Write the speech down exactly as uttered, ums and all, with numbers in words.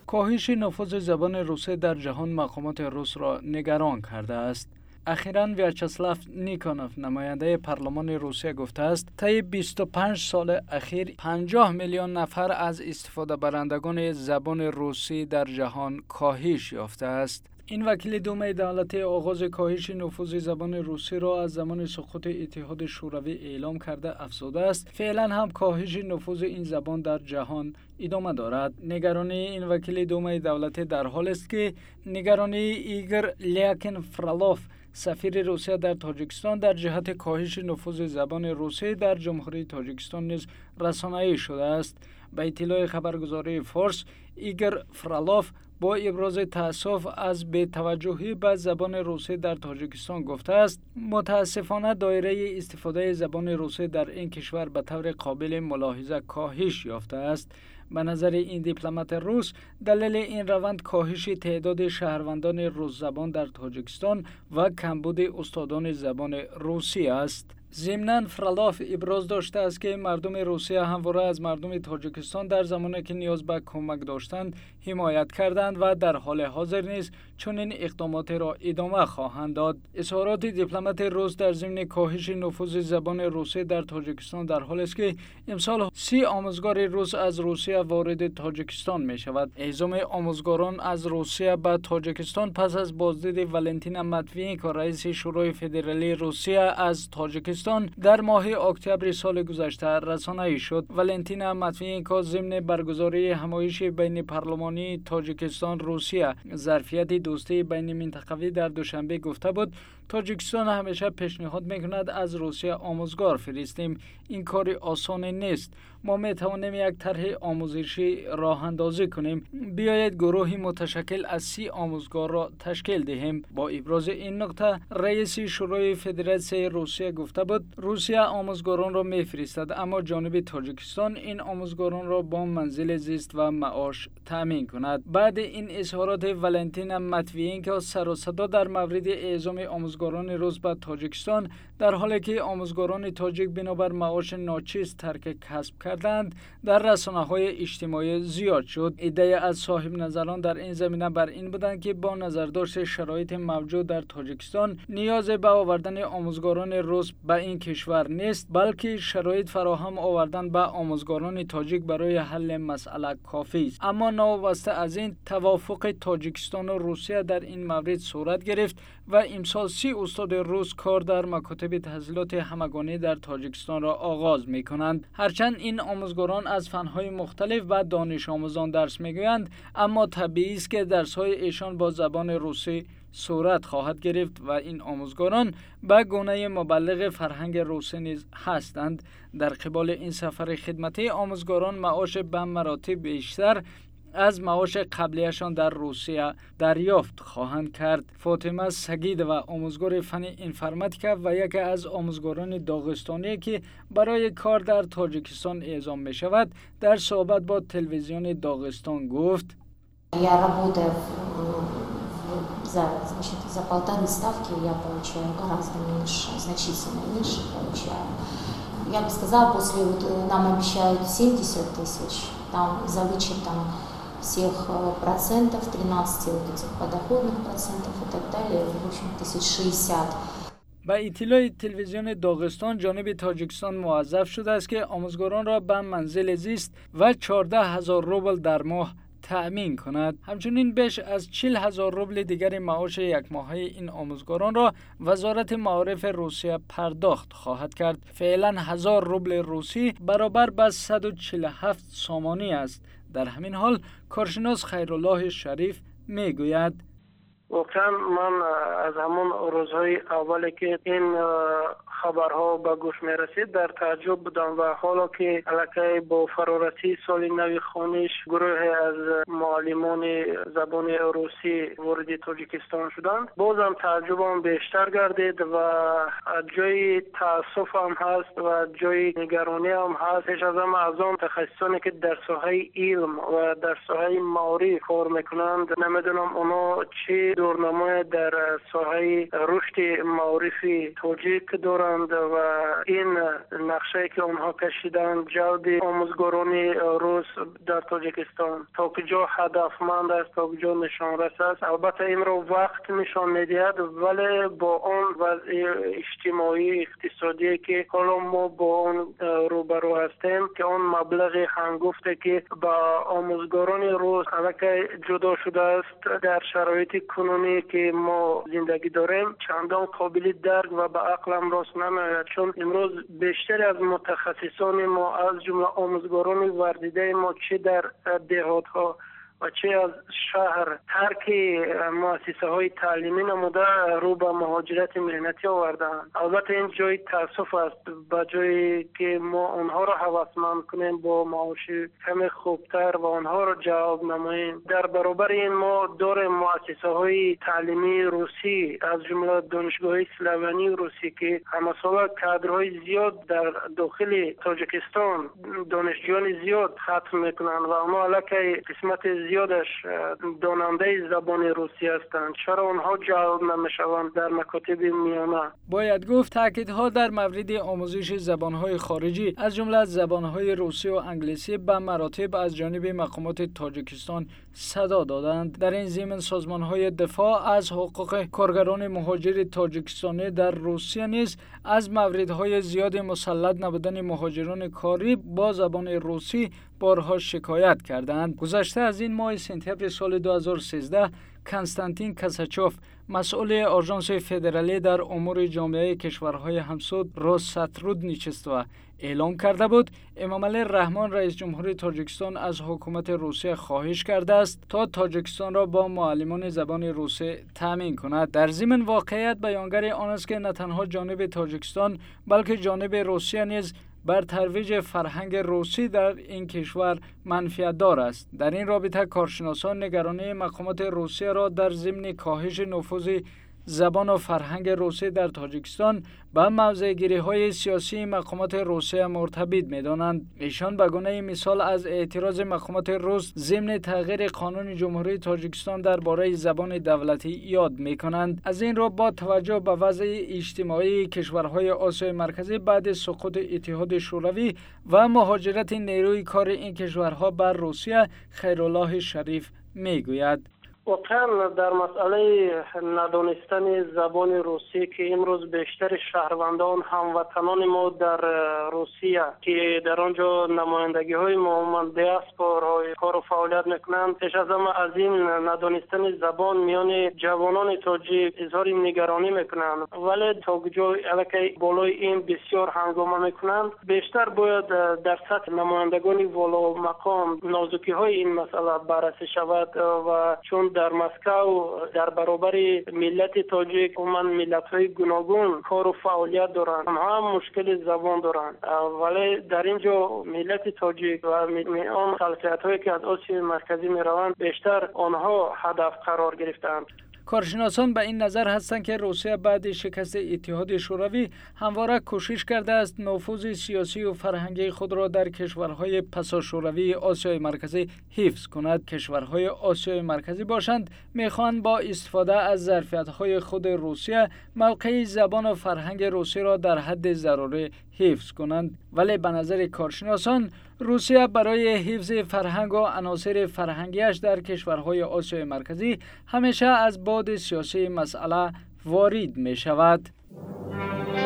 کاهش نفوذ زبان روسی در جهان مقامات روس را نگران کرده است. اخیراً ویاچسلاف نیکانوف نماینده پارلمان روسیه گفته است طی بیست و پنج سال اخیر پنجاه میلیون نفر از استفاده برندگان زبان روسی در جهان کاهش یافته است. این وکیل دومای دولتی آغاز کاهش نفوذ زبان روسی را از زمان سقوط اتحاد شوروی اعلام کرده افزوده است فعلا هم کاهش نفوذ این زبان در جهان ادامه دارد. نگرانی این وکیل دومای دولتی در حال است که نگرانی ایگور لیاکین فرالوف سفیر روسیه در تاجیکستان در جهت کاهش نفوذ زبان روسی در جمهوری تاجیکستان نیز رسانه‌ای شده است. به اطلاع خبرگزاری فارس، ایگور فرالوف با ابراز تأسف از بی‌توجهی به زبان روسی در تاجیکستان گفته است متاسفانه دایره استفاده زبان روسی در این کشور به طور قابل ملاحظه کاهش یافته است. به نظر این دیپلمات روس دلیل این روند کاهش تعداد شهروندان روس زبان در تاجیکستان و کمبود استادان زبان روسی است. ضمناً فرالوف ابراز داشته است که مردم روسیه همواره از مردم تاجیکستان در زمانی که نیاز به کمک داشتند حمایت کردند و در حال حاضر نیز چنین اقدامات را ادامه خواهند داد. اظهارات دیپلمات روس در ضمن کاهش نفوذ زبان روسی در تاجیکستان در حالی است که امسال سی آموزگار روس از روسیه وارد تاجیکستان می شود. اعزام آموزگاران از روسیه به تاجیکستان پس از بازدید ولنتینا ماتوینکو رئیس شورای فدرالی روسیه از تاجیکستان در ماه اکتبر سال گذشته رسانه‌ای شد. ولنتینا ماتوینکو ضمن برگزاری همایش بین پارلمانی تاجیکستان روسیه ظرفیت دوستی بین منطقوی در دوشنبه گفته بود تاجیکستان همیشه پیشنهاد میکند از روسیه آموزگار فرستیم. این کار آسان نیست. ما می توانیم یک طرح آموزشی راه اندازی کنیم. بیایید گروهی متشکل از سی آموزگار را تشکیل دهیم. با ابراز این نکته رئیس شورای فدراسیون روسیه گفته بود روسیه آموزگاران را میفرستد اما جانب تاجیکستان این آموزگاران را با منزل زیست و معاش تامین کند. بعد این اظهارات ولنتینا ماتوینکو سر و صدا در مورد اعزام آموزگاران روس به تاجیکستان در حالی که آموزگاران تاجیک بنابر معاش ناچیز ترک کسب کردند در رسانه‌های اجتماعی زیاد شد. ایده از صاحب نظران در این زمینه بر این بودند که با نظرداشت شرایط موجود در تاجیکستان نیاز به آوردن آموزگاران روس به این کشور نیست بلکه شرایط فراهم آوردن به آموزگاران تاجیک برای حل مسئله کافی است. اما ناواسطه از این توافق تاجیکستان و روسیه در این مورد صورت گرفت و امسال سی استاد روس کار در مکاتب تحصیلات همگانی در تاجیکستان را آغاز می کنند. هرچند این آموزگاران از فنهای مختلف و دانش آموزان درس می گویند اما طبیعی است که درس‌های ایشان با زبان روسی صورت خواهد گرفت و این آموزگاران به گونه مبلغ فرهنگ روسی نیز هستند. در قبال این سفر خدمتی آموزگاران معاش به مراتب بیشتر از معاش قبلیشان در روسیه دریافت خواهند کرد. فاطمه سگید و آموزگار فن انفرماتیکا و یکی از آموزگاران داغستانی که برای کار در تاجیکستان اعزام می شود در صحبت با تلویزیون داغستان گفت Я работаю за, значит, за полторы ставки я получаю гораздо меньше, значительно меньше получаю. Я бы сказала, после вот нам обещают семьдесят тысяч, там за вычетом всех процентов, тринадцать вот этих подоходных процентов и так далее, в общем, тысяч шестьдесят. به اطلاع تلویزیون داغستان جانب تاجیکستان موظف شده است که آموزگاران را به منزل زیست و چهارده هزار روبل در ماه تأمین کند. همچنین بیش از چهل هزار روبل دیگر معاش یک ماهه این آموزگاران را وزارت معارف روسیه پرداخت خواهد کرد. فعلا هزار روبل روسی برابر به صد و چهل و هفت سامانی است. در همین حال کارشناس خیرالله شریف میگوید واقعا من از همون روزهای اولی که این خبرها به گوش می رسید در تعجب بودم و حالا که الکی با فرارسی سال نو خانش گروه از معلمان زبان روسی وارد تاجیکستان شدند بازم تعجبم بیشتر گردید و جای تاسف هم هست و جای نگرانی هم هست. پیش از همه از آن تخصصانی که در ساحه علم و در ساحه معارف کار میکنند نمیدونم اونا چه دورنامه در ساحه رشد معارفی تاجیک دارند بودند و این نقشه که اونها کشیدند جلب آموزگاران روس در تاجیکستان تا کجا هدفمند است، تا کجا نشان رس است. البته این رو وقت نشان میدهد، ولی با اون وضع اجتماعی اقتصادی که حالا ما با اون روبرو هستیم که اون مبلغ هنگفته که با آموزگاران روس البته جدا شده است در شرایط کنونی که ما زندگی داریم چندان قابل درک و به عقلم راست نمیآید، چون امروز بیشتر از متخصصان ما از جمله آموزگاران ورزیده ما چه در دهات ها و چه از شهر ترک مؤسسه های تعلیمی نموده رو به مهاجرت مهنتی آوردند. البته این جای تاسف است، به جایی که ما اونها را هوسمند کنیم با معاش کم خوبتر و اونها را جواب نماییم. در برابر این ما داریم مؤسسه های تعلیمی روسی از جمله دانشگاه اسلوانی روسی که همه ساله کادرهای زیاد در داخل تاجیکستان دانشجویان زیاد ختم میکنند و اما علاقه قسمت زیادش داننده زبان روسی هستند. چرا آنها جلب نمیشوند در مکاتب میانه؟ باید گفت تاکیدها در مورد آموزش زبانهای خارجی از جمله زبانهای روسی و انگلیسی به مراتب از جانب مقامات تاجیکستان صدا دادند. در این ضمن سازمانهای دفاع از حقوق کارگران مهاجر تاجیکستانی در روسیه نیز از موردهای زیاد مسلط نبودن مهاجران کاری با زبان روسی بارها شکایت کردند. گذشته از این ماه سپتامبر سال دو هزار و سیزده کنستانتین کاساچوف مسئول آژانس فدرالی در امور جامعه کشورهای همسود روساترودنیچستو اعلام کرده بود امامعلی رحمان رئیس جمهور تاجیکستان از حکومت روسیه خواهش کرده است تا تاجیکستان را با معلمان زبان روسی تامین کند. در ضمن واقعیت بیانگر آن است که نه تنها جانب تاجیکستان بلکه جانب روسیه نیز بر ترویج فرهنگ روسی در این کشور منفعت دار است. در این رابطه کارشناسان نگرانی مقامات روسیه را در ضمن کاهش نفوذ زبان و فرهنگ روسی در تاجیکستان به موضع‌گیری‌های سیاسی مقامات روسیه مرتبط می‌دانند. ایشان به گونه مثال از اعتراض مقامات روس ضمن تغییر قانون جمهوری تاجیکستان درباره زبان دولتی یاد می‌کنند. از این رو با توجه به وضع اجتماعی کشورهای آسیای مرکزی بعد سقوط اتحاد شوروی و مهاجرت نیروی کار این کشورها بر روسیه، خیرالله شریف می‌گوید: واقعا در مسئله ندانستن زبان روسی که امروز بیشتر شهروندان هموطنان ما در روسیه که در آنجا نمایندگی های ما دیاسپورا کار و فعالیت میکنند، پیش از همه از این ندانستن زبان میان جوانان تاجیک اظهار نگرانی میکنند، ولی تا کجا الکی بالای این بسیار هنگامه میکنند. بیشتر باید در سطح نمایندگان والا مقام نازکی های این مسئله بررسی شود و چون در مسکو در برابر ملت تاجیک عموما ملت‌های گوناگون کار و فعالیت دارند، آنها هم مشکل زبان دارند، ولی در اینجا ملت تاجیک و آن خلفیت‌هایی که از آسیای مرکزی می‌روند بیشتر آنها هدف قرار گرفتند. کارشناسان به این نظر هستند که روسیه بعد شکست اتحاد شوروی همواره کوشش کرده است نفوذ سیاسی و فرهنگی خود را در کشورهای پسا شوروی آسیای مرکزی حفظ کند. کشورهای آسیای مرکزی باشند میخواهند با استفاده از ظرفیت‌های خود روسیه موقع زبان و فرهنگ روسی را در حد ضروری حفظ کنند، ولی به نظر کارشناسان روسیه برای حفظ فرهنگ و عناصر فرهنگیش در کشورهای آسیای مرکزی همیشه از بعد سیاسی مسئله وارد می شود.